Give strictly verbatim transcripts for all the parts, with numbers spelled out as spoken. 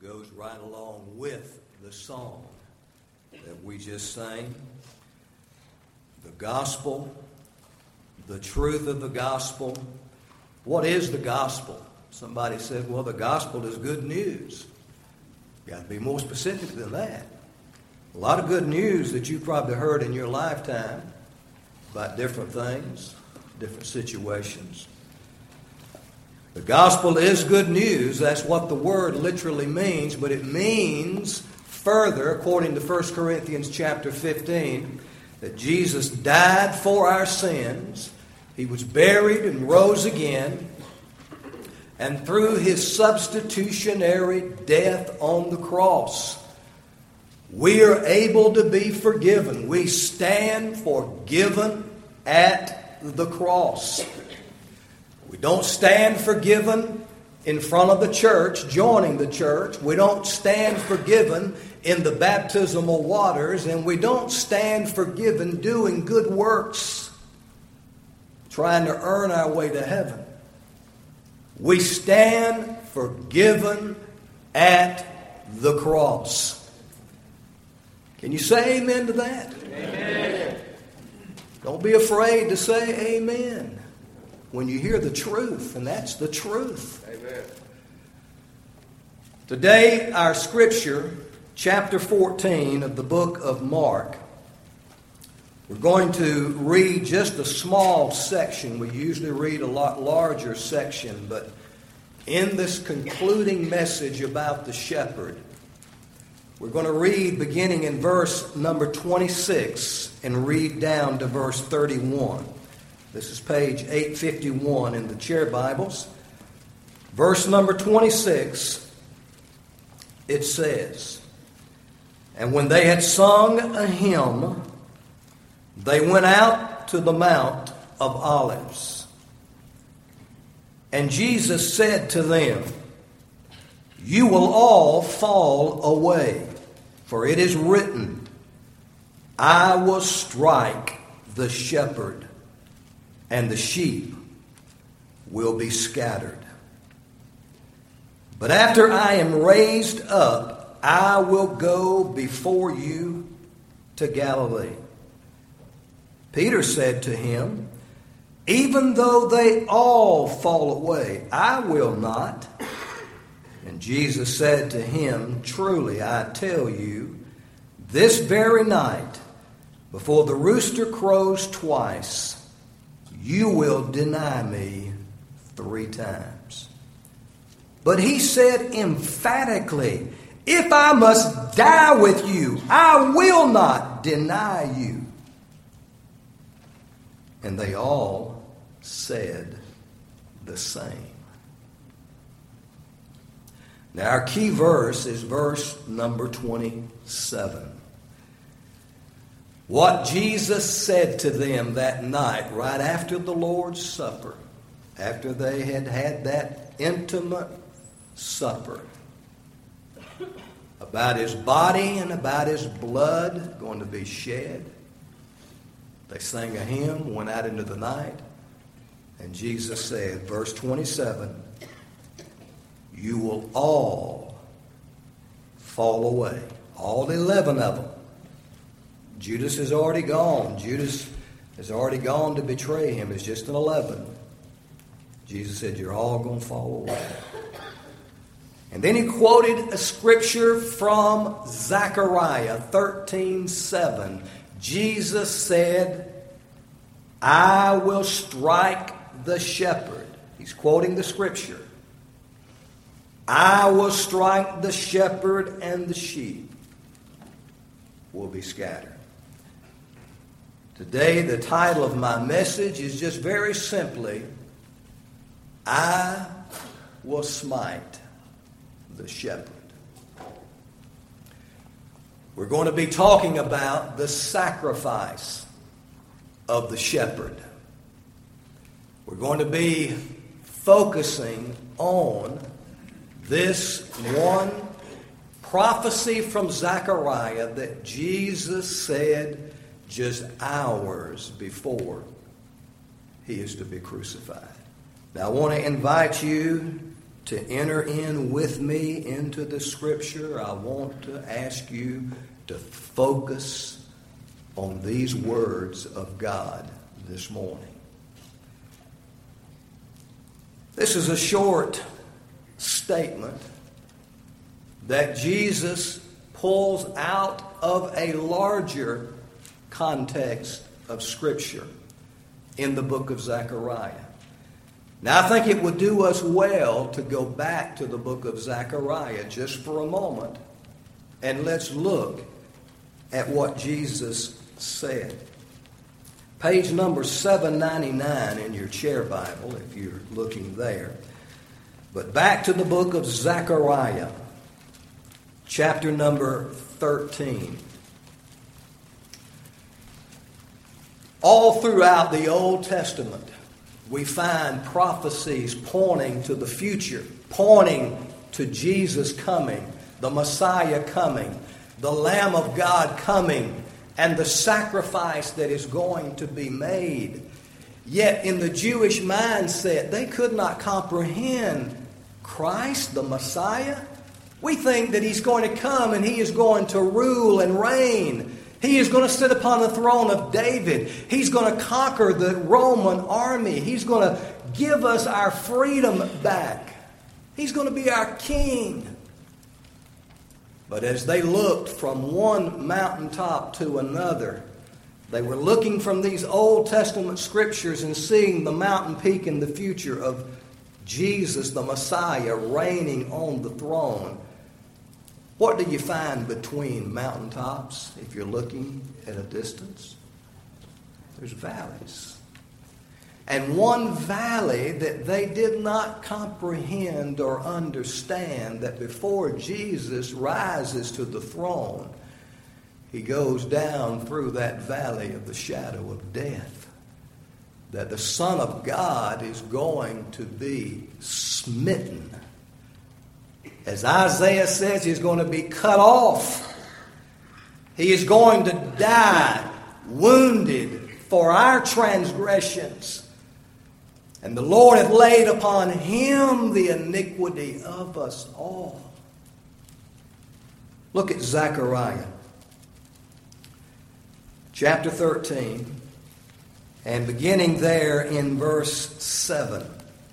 goes right along with the song that we just sang. The gospel, the truth of the gospel. What is the gospel? Somebody said, well, the gospel is good news. You got to be more specific than that. A lot of good news that you've probably heard in your lifetime about different things, different situations. The gospel is good news. That's what the word literally means, but it means further, according to First Corinthians chapter fifteen, that Jesus died for our sins. He was buried and rose again. And through his substitutionary death on the cross, we are able to be forgiven. We stand forgiven at the cross. We don't stand forgiven in front of the church, joining the church. We don't stand forgiven in the baptismal waters. And we don't stand forgiven doing good works, trying to earn our way to heaven. We stand forgiven at the cross. Can you say amen to that? Amen. Don't be afraid to say amen when you hear the truth, and that's the truth. Amen. Today, our scripture, chapter fourteen of the book of Mark. We're going to read just a small section. We usually read a lot larger section, but in this concluding message about the shepherd, we're going to read beginning in verse number twenty-six and read down to verse thirty-one. This is page eight fifty-one in the chair Bibles. Verse number twenty-six, it says, "And when they had sung a hymn, they went out to the Mount of Olives. And Jesus said to them, 'You will all fall away, for it is written, I will strike the shepherd, and the sheep will be scattered. But after I am raised up, I will go before you to Galilee.' Peter said to him, 'Even though they all fall away, I will not.' And Jesus said to him, 'Truly I tell you, this very night, before the rooster crows twice, you will deny me three times.' But he said emphatically, 'If I must die with you, I will not deny you.' And they all said the same." Now our key verse is verse number twenty-seven. What Jesus said to them that night, right after the Lord's Supper, after they had had that intimate supper, about his body and about his blood going to be shed. They sang a hymn, went out into the night, and Jesus said, verse twenty-seven, "You will all fall away." All eleven of them. Judas is already gone. Judas has already gone to betray him. It's just an eleven. Jesus said, "You're all going to fall away." And then he quoted a scripture from Zechariah thirteen seven. Jesus said, "I will strike the shepherd." He's quoting the scripture. "I will strike the shepherd, and the sheep will be scattered." Today, the title of my message is just very simply, "I will smite the shepherd." We're going to be talking about the sacrifice of the shepherd. We're going to be focusing on this one prophecy from Zechariah that Jesus said just hours before he is to be crucified. Now I want to invite you to enter in with me into the Scripture, I want to ask you to focus on these words of God this morning. This is a short statement that Jesus pulls out of a larger context of Scripture in the book of Zechariah. Now, I think it would do us well to go back to the book of Zechariah just for a moment, and let's look at what Jesus said. Page number seven ninety-nine in your chair Bible, if you're looking there. But back to the book of Zechariah, chapter number thirteen. All throughout the Old Testament, we find prophecies pointing to the future, pointing to Jesus coming, the Messiah coming, the Lamb of God coming, and the sacrifice that is going to be made. Yet in the Jewish mindset, they could not comprehend Christ, the Messiah. We think that He's going to come and He is going to rule and reign. He is going to sit upon the throne of David. He's going to conquer the Roman army. He's going to give us our freedom back. He's going to be our king. But as they looked from one mountaintop to another, they were looking from these Old Testament scriptures and seeing the mountain peak in the future of Jesus, the Messiah, reigning on the throne. What do you find between mountaintops if you're looking at a distance? There's valleys. And one valley that they did not comprehend or understand, that before Jesus rises to the throne, He goes down through that valley of the shadow of death. That the Son of God is going to be smitten. As Isaiah says, He's going to be cut off. He is going to die, wounded for our transgressions. And the Lord hath laid upon Him the iniquity of us all. Look at Zechariah, chapter thirteen, and beginning there in verse seven.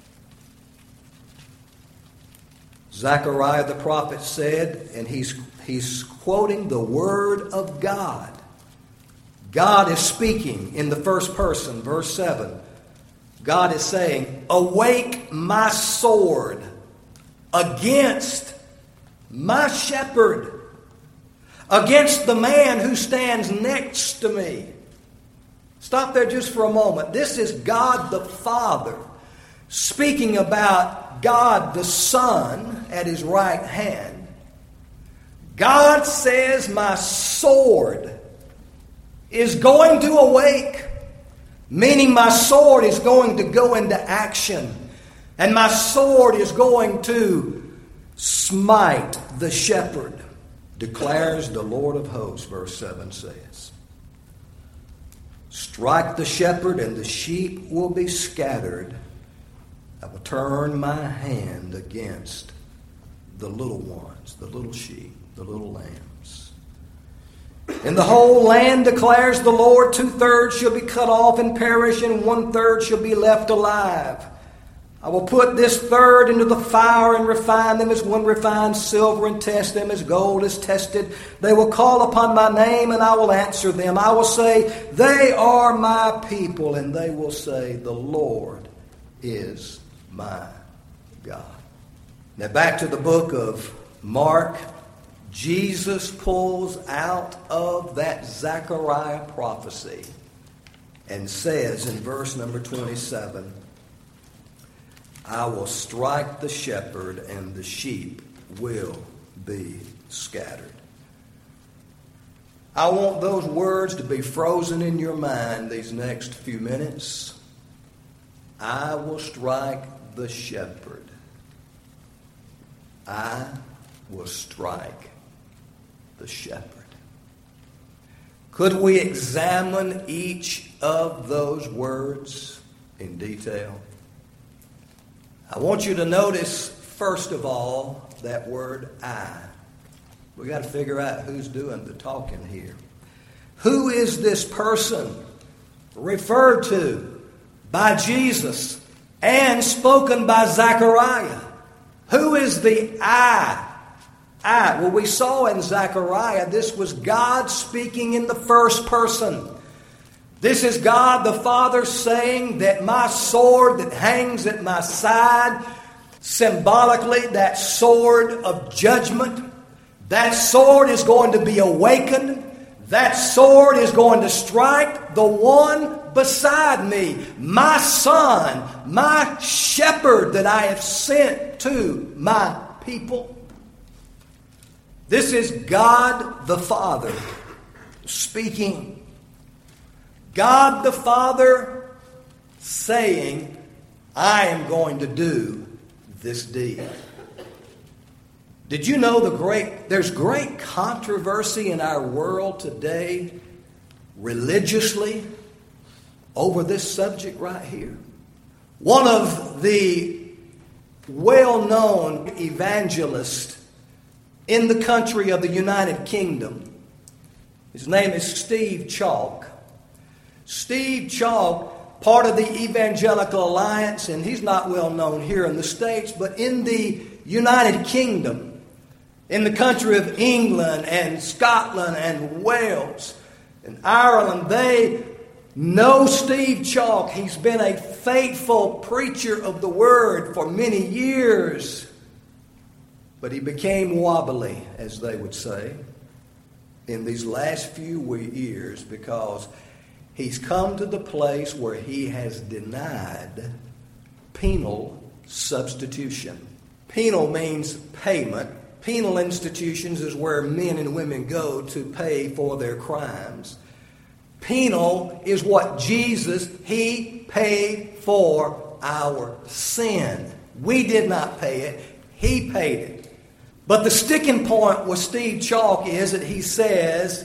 Zechariah the prophet said, and he's, he's quoting the Word of God. God is speaking in the first person, verse seven. God is saying, awake my sword against my shepherd, against the man who stands next to me. Stop there just for a moment. This is God the Father speaking about God the Son at His right hand. God says, my sword is going to awake. Meaning my sword is going to go into action. And my sword is going to smite the shepherd, declares the Lord of hosts, verse seven says. Strike the shepherd and the sheep will be scattered. I will turn my hand against the little ones, the little sheep, the little lambs. In the whole land, declares the Lord, two-thirds shall be cut off and perish, and one-third shall be left alive. I will put this third into the fire and refine them as one refines silver and test them as gold is tested. They will call upon my name and I will answer them. I will say, they are my people, and they will say, the Lord is my God. Now back to the book of Mark. Jesus pulls out of that Zechariah prophecy and says in verse number twenty-seven, I will strike the shepherd and the sheep will be scattered. I want those words to be frozen in your mind these next few minutes. I will strike the shepherd. I will strike the shepherd. Could we examine each of those words in detail? I want you to notice First of all, that word I. We got to figure out who's doing the talking here. Who is this person referred to by Jesus and spoken by Zechariah? Who is the I? I. Well, we saw in Zechariah, this was God speaking in the first person. This is God the Father saying that my sword that hangs at my side, symbolically that sword of judgment, that sword is going to be awakened. That sword is going to strike the one beside me, my son, my shepherd that I have sent to my people. This is God the Father speaking. God the Father saying, I am going to do this deed. Did you know the great, there's great controversy in our world today, religiously, over this subject right here? One of the well-known evangelists in the country of the United Kingdom, his name is Steve Chalke. Steve Chalke, part of the Evangelical Alliance, and he's not well known here in the States, but in the United Kingdom, in the country of England and Scotland and Wales and Ireland, they know Steve Chalke. He's been a faithful preacher of the Word for many years. But he became wobbly, as they would say, in these last few years because he's come to the place where he has denied penal substitution. Penal means payment. Penal institutions is where men and women go to pay for their crimes. Penal is what Jesus, He paid for our sin. We did not pay it. He paid it. But the sticking point with Steve Chalke is that he says,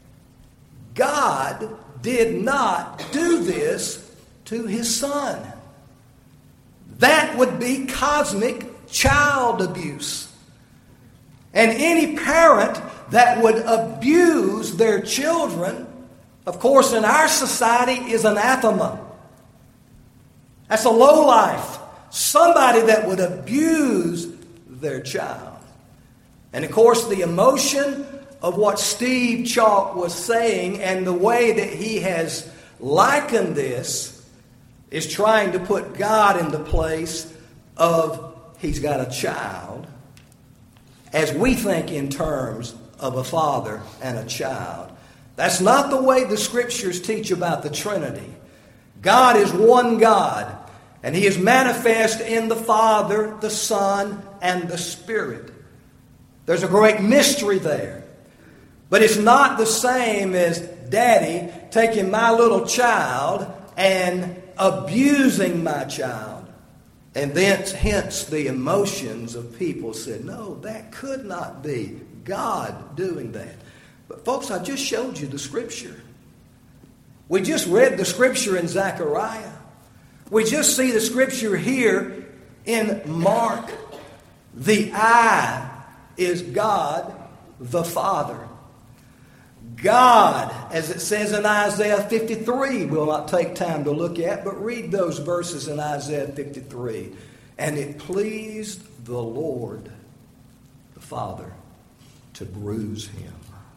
God did not do this to His Son. That would be cosmic child abuse. And any parent that would abuse their children, of course, in our society is anathema. That's a lowlife. Somebody that would abuse their child. And of course, the emotion of what Steve Chalke was saying and the way that he has likened this is trying to put God in the place of He's got a child, as we think in terms of a father and a child. That's not the way the Scriptures teach about the Trinity. God is one God, and He is manifest in the Father, the Son, and the Spirit. There's a great mystery there. But it's not the same as Daddy taking my little child and abusing my child. And then, hence, the emotions of people said, no, that could not be God doing that. But folks, I just showed you the Scripture. We just read the Scripture in Zechariah. We just see the Scripture here in Mark. The I is God the Father. God, as it says in Isaiah fifty-three, we'll not take time to look at, but read those verses in Isaiah fifty-three. And it pleased the Lord, the Father, to bruise him.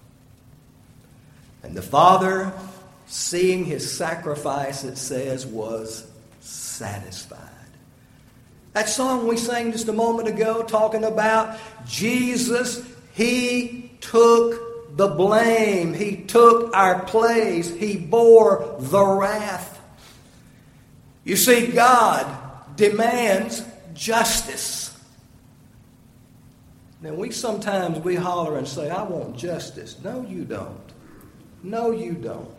And the Father, seeing his sacrifice, it says, was satisfied. That song we sang just a moment ago, talking about Jesus, He took the blame. He took our place. He bore the wrath. You see, God demands justice. Now, we sometimes we holler and say, I want justice. No, you don't. No, you don't.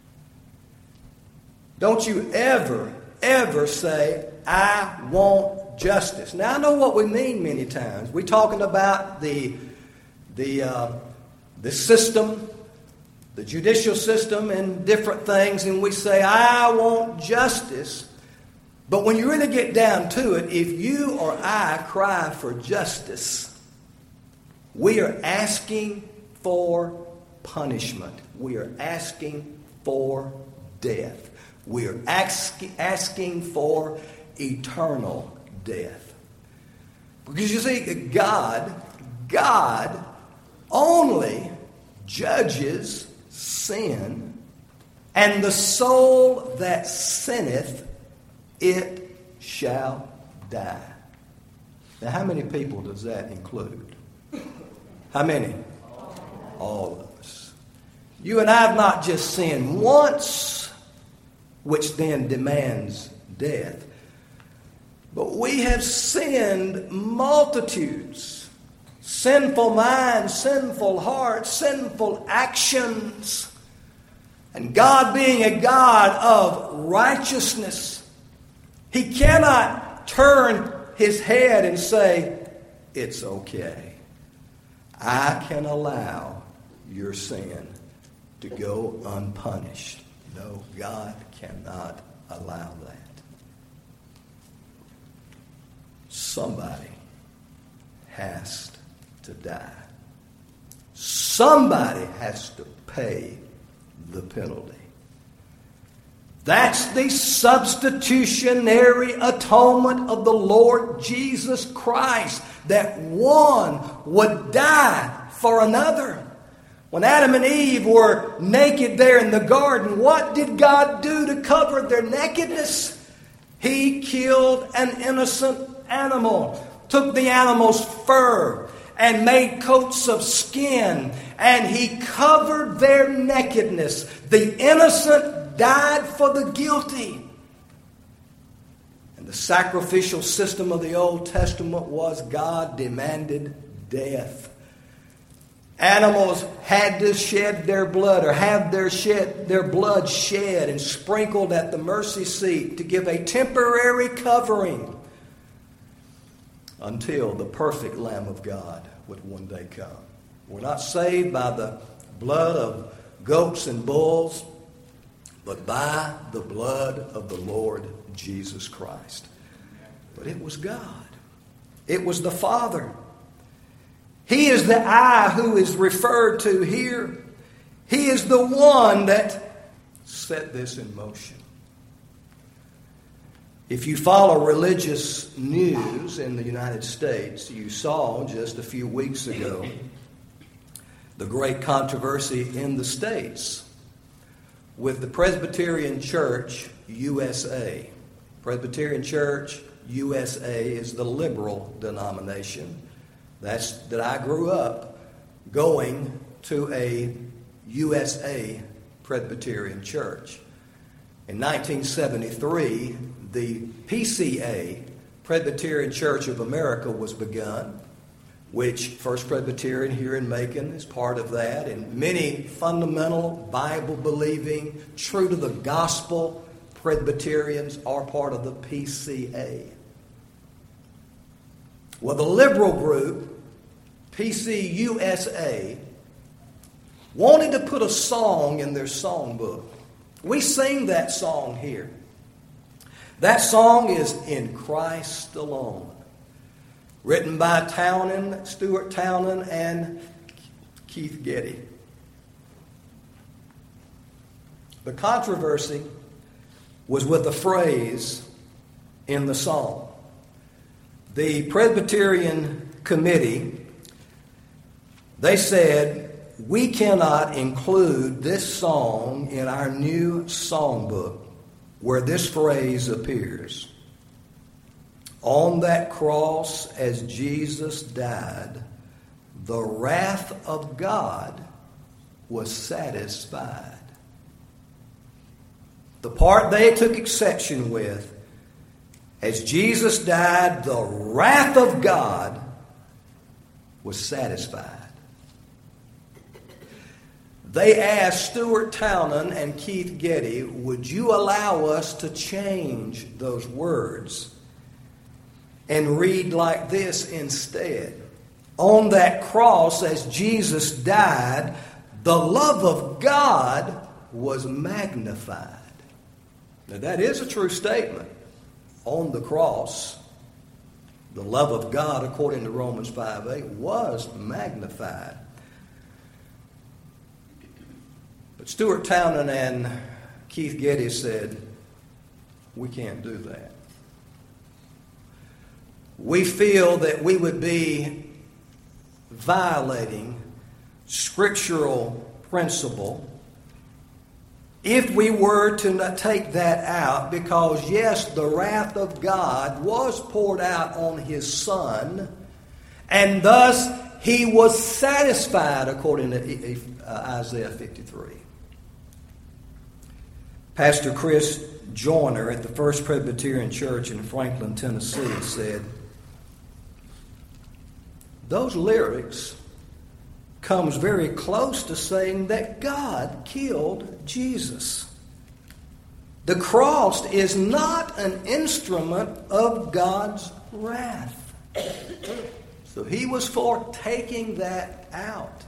Don't you ever, ever say, I want justice. Now, I know what we mean many times. We're talking about the, the, uh, the system, the judicial system, and different things, and we say, I want justice. But when you really get down to it, if you or I cry for justice, we are asking for punishment. We are asking for death. We are ask, asking for eternal death. Because you see, God, God only judges sin, and the soul that sinneth, it shall die. Now, how many people does that include? How many? All of us. You and I have not just sinned once, which then demands death, but we have sinned multitudes. Sinful minds, sinful hearts, sinful actions. And God being a God of righteousness, He cannot turn His head and say, it's okay. I can allow your sin to go unpunished. No, God cannot allow that. Somebody has to die. Somebody has to pay the penalty. That's the substitutionary atonement of the Lord Jesus Christ, that one would die for another. When Adam and Eve were naked there in the garden, what did God do to cover their nakedness? He killed an innocent animal, took the animal's fur, and made coats of skin, and He covered their nakedness. The innocent died for the guilty. And the sacrificial system of the Old Testament was God demanded death. Animals had to shed their blood, or have their shed their blood shed and sprinkled at the mercy seat to give a temporary covering until the perfect Lamb of God would one day come. We're not saved by the blood of goats and bulls, but by the blood of the Lord Jesus Christ. But it was God. It was the Father. He is the I who is referred to here. He is the one that set this in motion. If you follow religious news in the United States, you saw just a few weeks ago the great controversy in the States with the Presbyterian Church U S A. Presbyterian Church U S A is the liberal denomination. That's that I grew up going to a U S A Presbyterian church. In nineteen seventy-three, the P C A, Presbyterian Church of America, was begun, which First Presbyterian here in Macon is part of that, and many fundamental, Bible-believing, true to the gospel Presbyterians are part of the P C A. Well, the liberal group, P C U S A, wanted to put a song in their songbook. We sing that song here. That song is In Christ Alone, written by Townend, Stuart Townend, and Keith Getty. The controversy was with a phrase in the song. The Presbyterian Committee, they said, we cannot include this song in our new songbook where this phrase appears. On that cross as Jesus died, the wrath of God was satisfied. The part they took exception with, as Jesus died, the wrath of God was satisfied. They asked Stuart Townend and Keith Getty, would you allow us to change those words and read like this instead? On that cross, as Jesus died, the love of God was magnified. Now that is a true statement. on the cross, the love of God, according to Romans five eight, was magnified. But Stuart Townend and Keith Getty said, we can't do that. We feel that we would be violating scriptural principle if we were to not take that out, because yes, the wrath of God was poured out on his Son, and thus he was satisfied, according to Isaiah fifty-three. Pastor Chris Joyner at the First Presbyterian Church in Franklin, Tennessee said, those lyrics comes very close to saying that God killed Jesus. The cross is not an instrument of God's wrath. So he was for taking that out.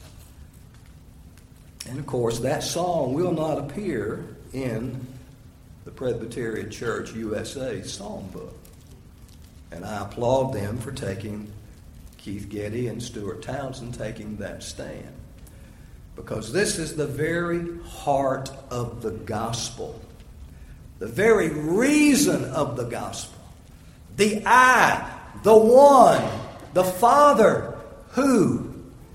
And of course, that song will not appear in the Presbyterian Church U S A songbook. And I applaud them for taking Keith Getty and Stuart Townsend taking that stand. Because this is the very heart of the gospel. The very reason of the gospel. The I, the one, the Father who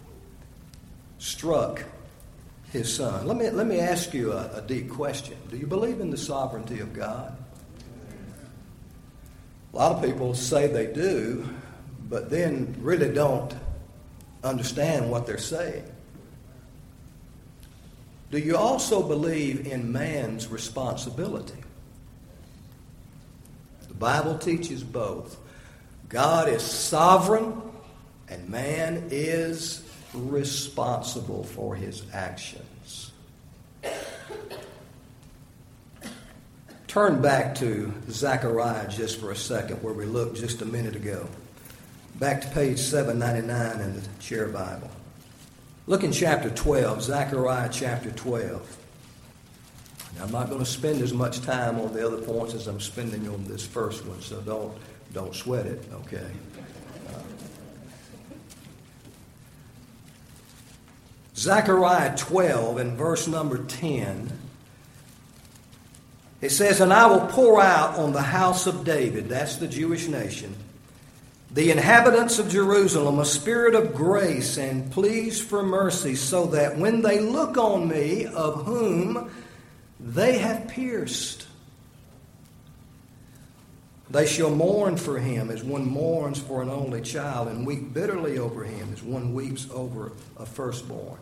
struck his Son. Let me, let me ask you a, a deep question. Do you believe in the sovereignty of God? A lot of people say they do, but then really don't understand what they're saying. Do you also believe in man's responsibility? The Bible teaches both. God is sovereign and man is responsible for his actions. Turn back to Zechariah just for a second, where we looked just a minute ago. Back to page seven ninety-nine in the Chair Bible. Look in chapter twelve, Zechariah chapter twelve. Now, I'm not going to spend as much time on the other points as I'm spending on this first one, so don't, don't sweat it, okay? Uh, Zechariah twelve and verse number ten. It says, and I will pour out on the house of David, that's the Jewish nation, the inhabitants of Jerusalem, a spirit of grace and pleas for mercy, so that when they look on me, of whom they have pierced, they shall mourn for him as one mourns for an only child, and weep bitterly over him as one weeps over a firstborn.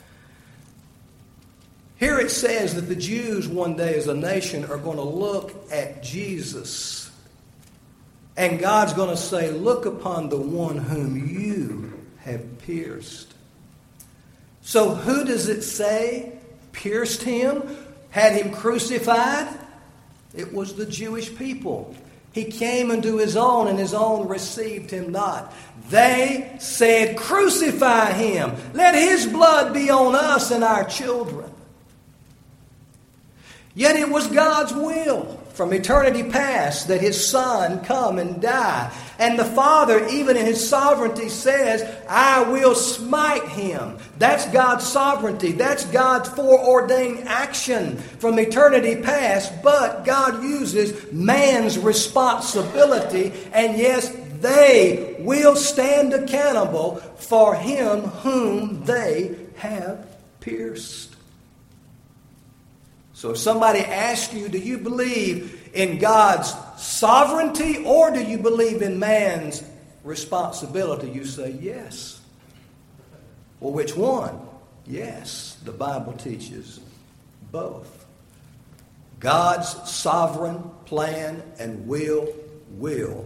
Here it says that the Jews one day as a nation are going to look at Jesus. And God's going to say, look upon the one whom you have pierced. So who does it say pierced him, had him crucified? It was the Jewish people. He came unto his own, and his own received him not. They said, crucify him. Let his blood be on us and our children. Yet it was God's will from eternity past that his Son come and die. And the Father, even in his sovereignty, says, I will smite him. That's God's sovereignty. That's God's foreordained action from eternity past. But God uses man's responsibility. And yes, they will stand accountable for him whom they have pierced. So if somebody asks you, do you believe in God's sovereignty or do you believe in man's responsibility? You say yes. Well, which one? Yes, the Bible teaches both. God's sovereign plan and will will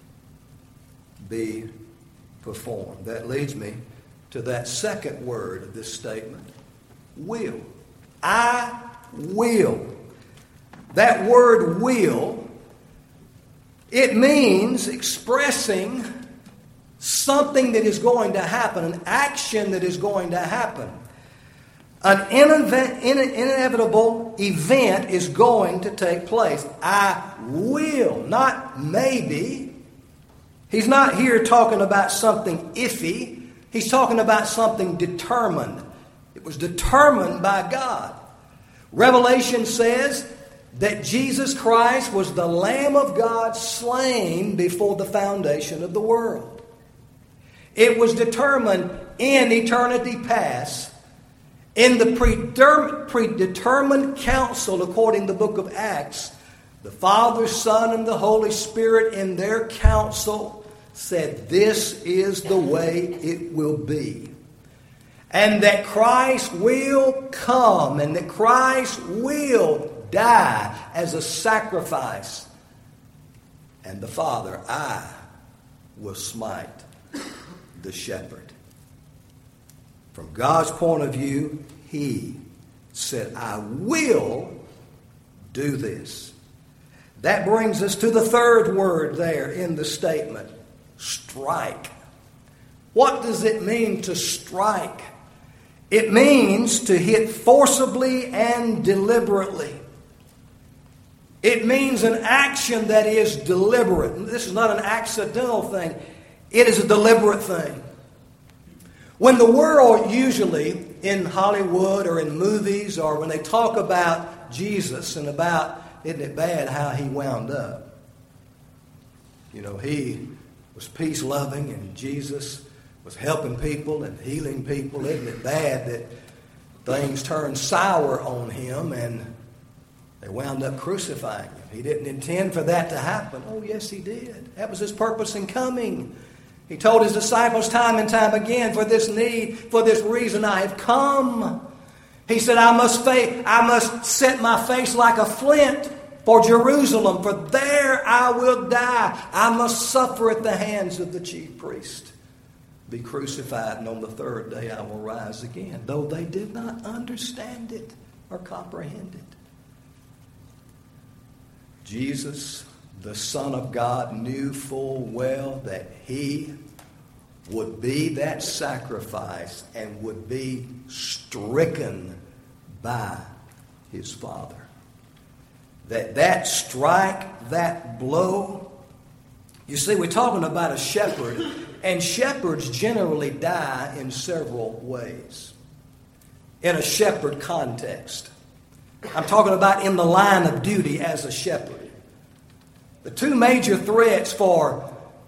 be performed. That leads me to that second word of this statement, will. I will. That word will, it means expressing something that is going to happen, an action that is going to happen. An ineve- in- inevitable event is going to take place. I will, not maybe. He's not here talking about something iffy. He's talking about something determined. It was determined by God. Revelation says that Jesus Christ was the Lamb of God slain before the foundation of the world. It was determined in eternity past, in the predetermined, predetermined council, according to the book of Acts. The Father, Son, and the Holy Spirit in their council said, this is the way it will be. And that Christ will come, and that Christ will die as a sacrifice. And the Father, I will smite the shepherd. From God's point of view, He said, I will do this. That brings us to the third word there in the statement, strike. What does it mean to strike? It means to hit forcibly and deliberately. It means an action that is deliberate. This is not an accidental thing. It is a deliberate thing. When the world usually, in Hollywood or in movies, or when they talk about Jesus and about, isn't it bad how he wound up? You know, he was peace-loving and Jesus was helping people and healing people. Isn't it bad that things turned sour on him and they wound up crucifying him? He didn't intend for that to happen. Oh, yes, he did. That was his purpose in coming. He told his disciples time and time again, for this need, for this reason I have come. He said, I must fa- I must set my face like a flint for Jerusalem, for there I will die. I must suffer at the hands of the chief priest, be crucified, and on the third day I will rise again. Though they did not understand it or comprehend it. Jesus, the Son of God, knew full well that he would be that sacrifice and would be stricken by his Father. That that strike, that blow. You see, we're talking about a shepherd, and shepherds generally die in several ways. In a shepherd context. I'm talking about in the line of duty as a shepherd. The two major threats for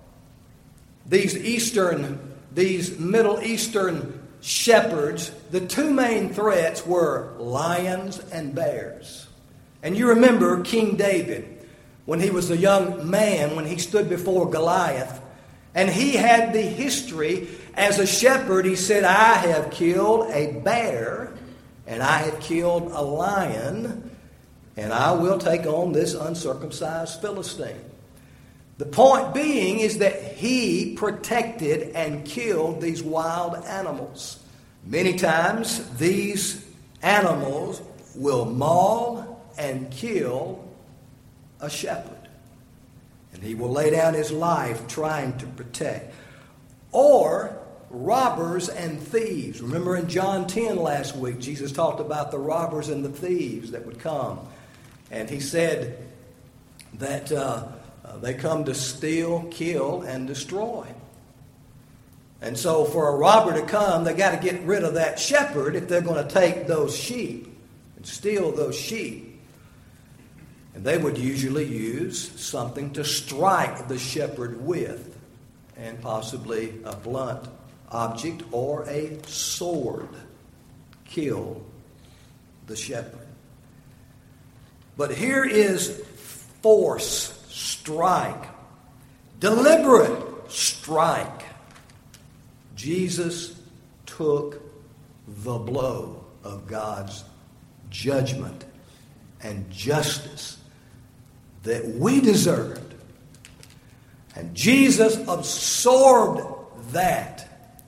these Eastern, these Middle Eastern shepherds, the two main threats were lions and bears. And you remember King David, when he was a young man, when he stood before Goliath, and he had the history as a shepherd. He said, I have killed a bear, and I have killed a lion, and I will take on this uncircumcised Philistine. The point being is that he protected and killed these wild animals. Many times these animals will maul and kill a shepherd. And he will lay down his life trying to protect. Or robbers and thieves. Remember in John ten last week, Jesus talked about the robbers and the thieves that would come. And he said that uh, they come to steal, kill, and destroy. And so for a robber to come, they got to get rid of that shepherd if they're going to take those sheep and steal those sheep. And they would usually use something to strike the shepherd with, and possibly a blunt object or a sword. Kill the shepherd. But here is force, strike, deliberate strike. Jesus took the blow of God's judgment and justice that we deserved. And Jesus absorbed that,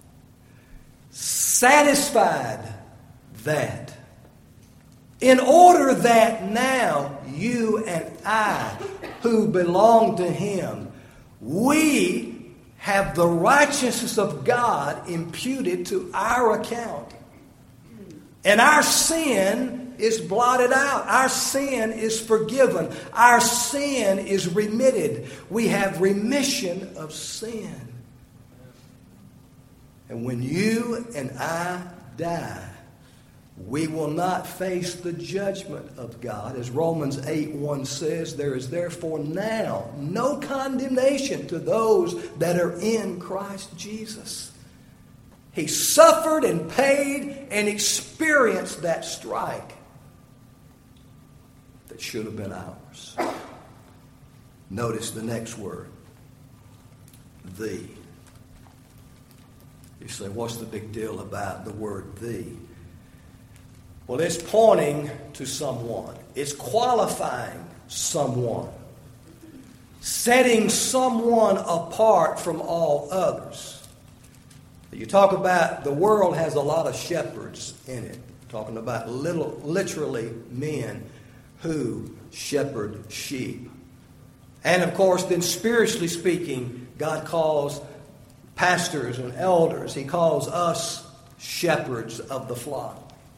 satisfied that, in order that now you and I, who belong to Him, we have the righteousness of God imputed to our account. And our sin is blotted out. Our sin is forgiven. Our sin is remitted. We have remission of sin. And when you and I die, we will not face the judgment of God. As Romans eight one says, there is therefore now no condemnation to those that are in Christ Jesus. He suffered and paid and experienced that strike that should have been ours. Notice the next word, thee. You say, what's the big deal about the word thee? Well, it's pointing to someone. It's qualifying someone. Setting someone apart from all others. You talk about the world has a lot of shepherds in it. Talking about little, literally men who shepherd sheep. And of course, then spiritually speaking, God calls pastors and elders. He calls us shepherds of the flock.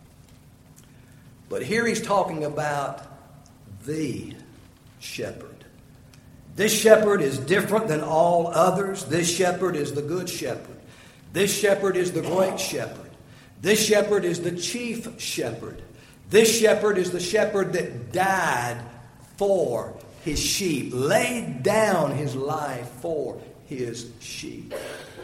But here he's talking about the shepherd. This shepherd is different than all others. This shepherd is the good shepherd. This shepherd is the great shepherd. This shepherd is the chief shepherd. This shepherd is the shepherd that died for his sheep, laid down his life for his sheep.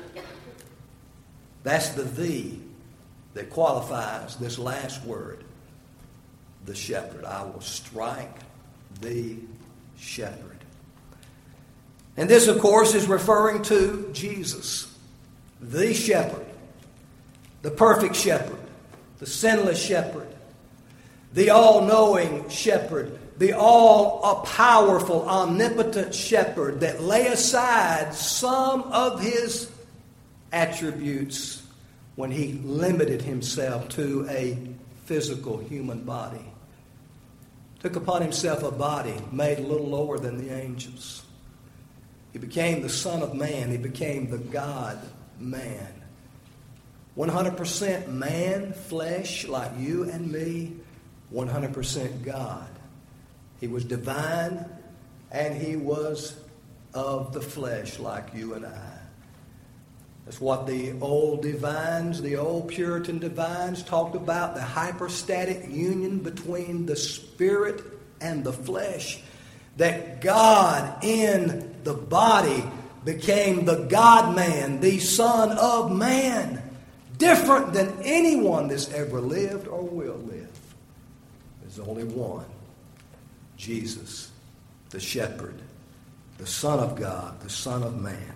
That's the thee that qualifies this last word, the shepherd. I will strike the shepherd. And this, of course, is referring to Jesus. The shepherd, the perfect shepherd, the sinless shepherd, the all-knowing shepherd, the all-powerful, omnipotent shepherd that lay aside some of his attributes when he limited himself to a physical human body. Took upon himself a body made a little lower than the angels. He became the Son of Man. He became the God man. one hundred percent man, flesh, like you and me. one hundred percent God. He was divine and he was of the flesh like you and I. That's what the old divines, the old Puritan divines talked about, the hypostatic union between the spirit and the flesh. That God in the body became the God-man, the Son of Man, different than anyone that's ever lived or will live. There's only one, Jesus, the shepherd, the Son of God, the Son of Man.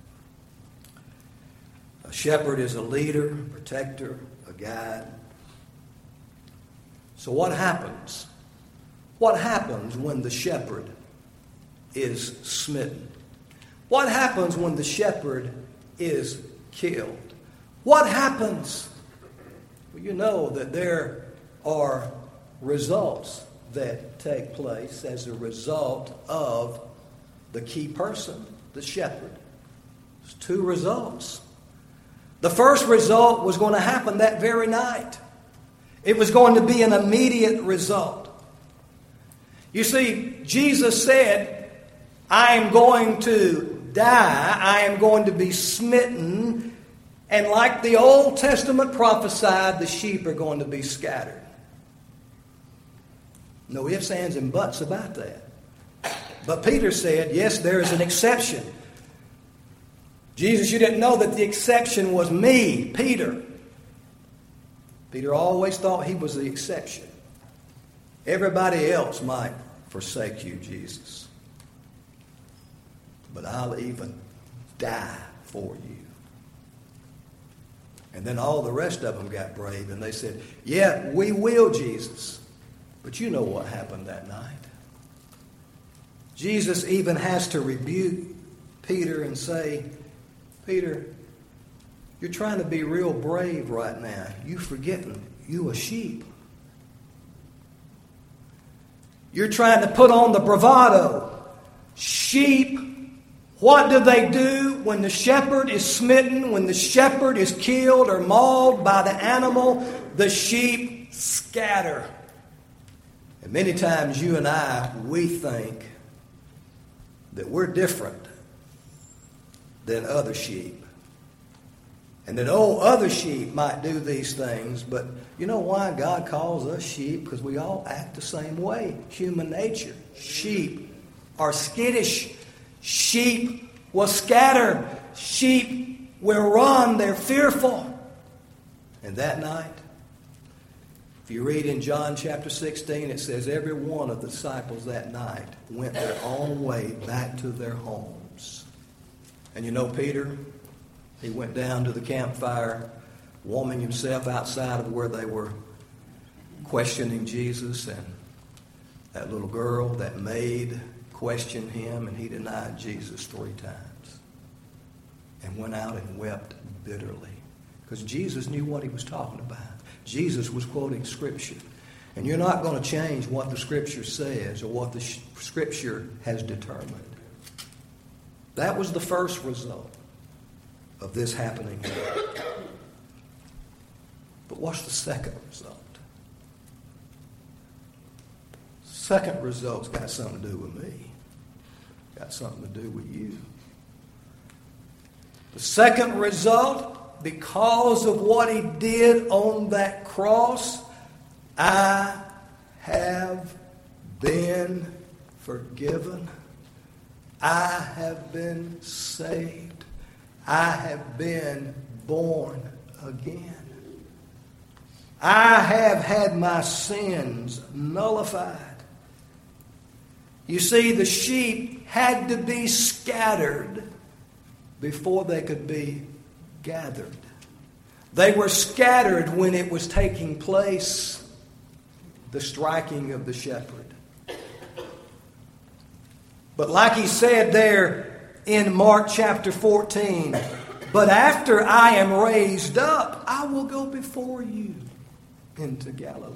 A shepherd is a leader, a protector, a guide. So what happens? What happens when the shepherd is smitten? What happens when the shepherd is killed? What happens? Well, you know that there are results that take place as a result of the key person, the shepherd. There's two results. The first result was going to happen that very night. It was going to be an immediate result. You see, Jesus said, I am going to die, I am going to be smitten, and like the Old Testament prophesied, the sheep are going to be scattered. No ifs, ands, and buts about that. But Peter said, yes, there is an exception. Jesus, you didn't know that the exception was me, Peter. Peter always thought he was the exception. Everybody else might forsake you, Jesus. But I'll even die for you. And then all the rest of them got brave and they said, yeah, we will, Jesus. But you know what happened that night. Jesus even has to rebuke Peter and say, Peter, you're trying to be real brave right now. You forgetting you a sheep. You're trying to put on the bravado. Sheep, what do they do when the shepherd is smitten, when the shepherd is killed or mauled by the animal, the sheep scatter. And many times you and I, we think that we're different than other sheep. And that, oh, other sheep might do these things, but you know why God calls us sheep? Because we all act the same way. Human nature. Sheep are skittish. Sheep will scatter. Sheep will run. They're fearful. And that night, if you read in John chapter sixteen, it says every one of the disciples that night went their own way back to their homes. And you know Peter? He went down to the campfire, warming himself outside of where they were questioning Jesus. And that little girl, that maid, questioned him, and he denied Jesus three times. And went out and wept bitterly. Because Jesus knew what he was talking about. Jesus was quoting Scripture. And you're not going to change what the Scripture says or what the Scripture has determined. That was the first result of this happening here. But what's the second result? Second result's got something to do with me. Got something to do with you. The second result, because of what he did on that cross, I have been forgiven. I have been saved. I have been born again. I have had my sins nullified. You see, the sheep had to be scattered before they could be gathered. They were scattered when it was taking place, the striking of the shepherd. But like he said there in Mark chapter fourteen, but after I am raised up, I will go before you into Galilee.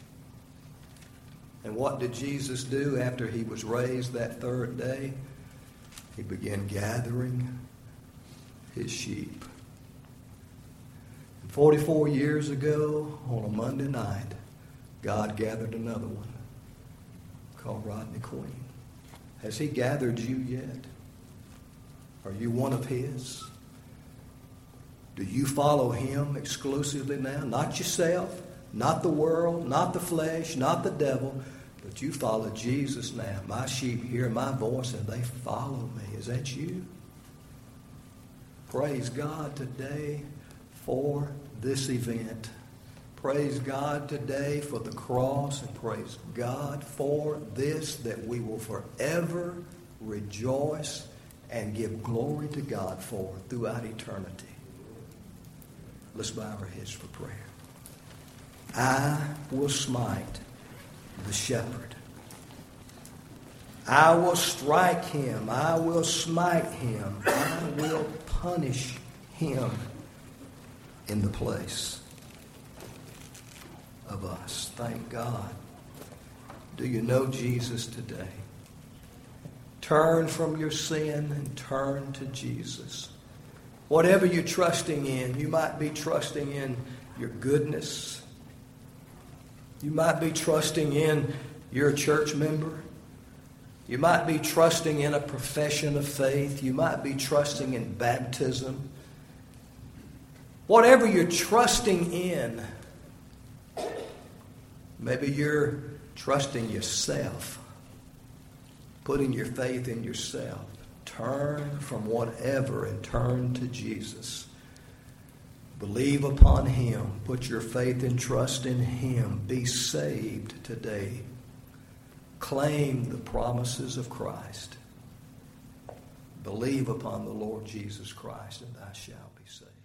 And what did Jesus do after he was raised that third day? He began gathering his sheep. And forty-four years ago, on a Monday night, God gathered another one called Rodney Queen. Has he gathered you yet? Are you one of his? Do you follow him exclusively now? Not yourself, not the world, not the flesh, not the devil, but you follow Jesus now. My sheep hear my voice and they follow me. Is that you? Praise God today for this event. Praise God today for the cross, and praise God for this, that we will forever rejoice and give glory to God for throughout eternity. Let's bow our heads for prayer. I will smite the shepherd. I will strike him. I will smite him. I will punish him in the place of us. Thank God. Do you know Jesus today? Turn from your sin and turn to Jesus. Whatever you're trusting in, you might be trusting in your goodness. You might be trusting in you're a church member. You might be trusting in a profession of faith. You might be trusting in baptism. Whatever you're trusting in, maybe you're trusting yourself, putting your faith in yourself. Turn from whatever and turn to Jesus. Believe upon him. Put your faith and trust in him. Be saved today. Claim the promises of Christ. Believe upon the Lord Jesus Christ, and thou shalt be saved.